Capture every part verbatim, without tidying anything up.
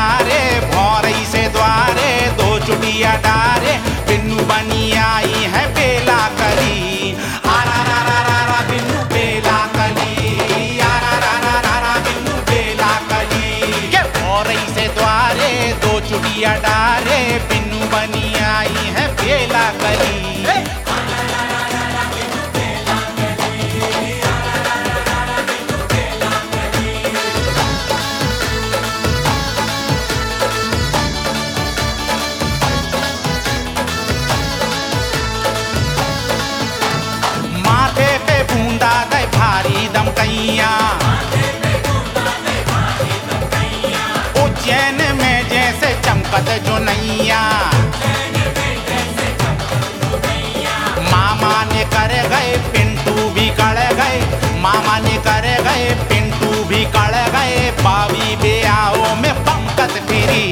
डारे, भौरई से द्वारे दो चुटिया डारे, बिन्नू बनी आई है बेला कली। आरा रा रा रा रा बिन्नू बेला कली, आरा रा रा रा रा बिन्नू बेला कली। के भौरई से द्वारे दो चुटिया डारे, बिन्नू बनी आई है बेला कली। उज्जैन में जैसे चमकत जो नैया, मामा ने कर गए पिंटू भी कड़ गए, मामा ने कर गए पिंटू भी कड़ गए, बावी ब्याहों में पंकत फिरी।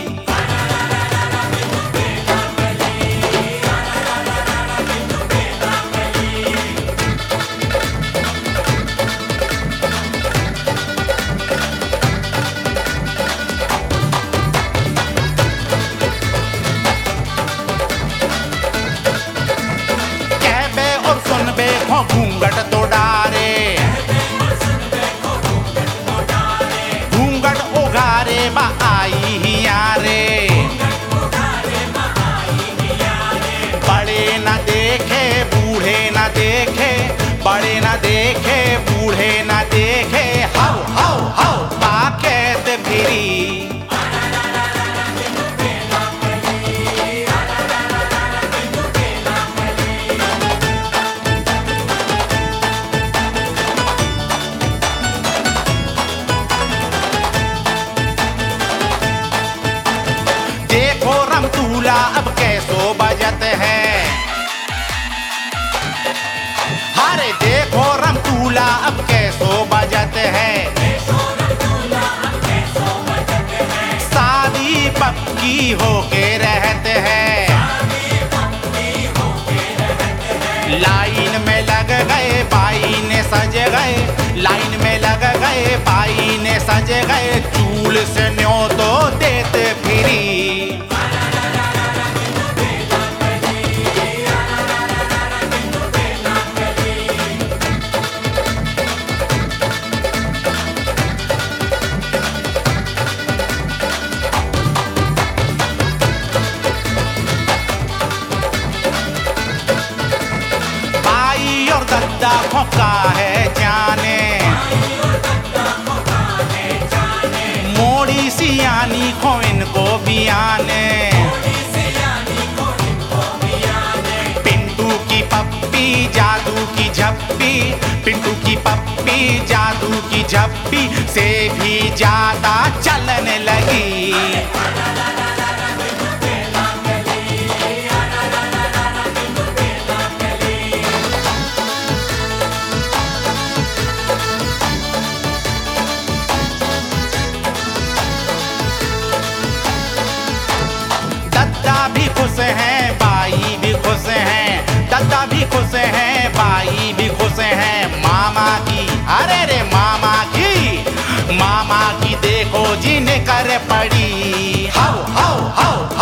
घूंघट तो डारे, घूंघट उघारे बा आई ही यारे, बड़े न देखे बूढ़े न देखे, बड़े न देखे बूढ़े न देखे, हाउ हाउ हाउ बाकेत फिरी। रमतूला अब कैसो बजत है, हरे देखो रमतूला अब कैसो बजत है, शादी पक्की होके रहते हैं, लाइन में लग गए बाई ने सज गए, लाइन में लग गए बाई ने सज गए, चूल से न्यो तो देते फिरी। दद्दा खोका है जाने, मोड़ी सियानी खो इनको भी आने, पिंटू की पप्पी जादू की झप्पी, पिंटू की पप्पी जादू की झप्पी से भी ज्यादा चलने लगी। भी खुश हैं बाई भी खुश हैं, दादा भी खुश हैं बाई भी खुश हैं, मामा की अरे रे मामा की, मामा की देखो जी ने कर पड़ी, हाउ हाउ हाउ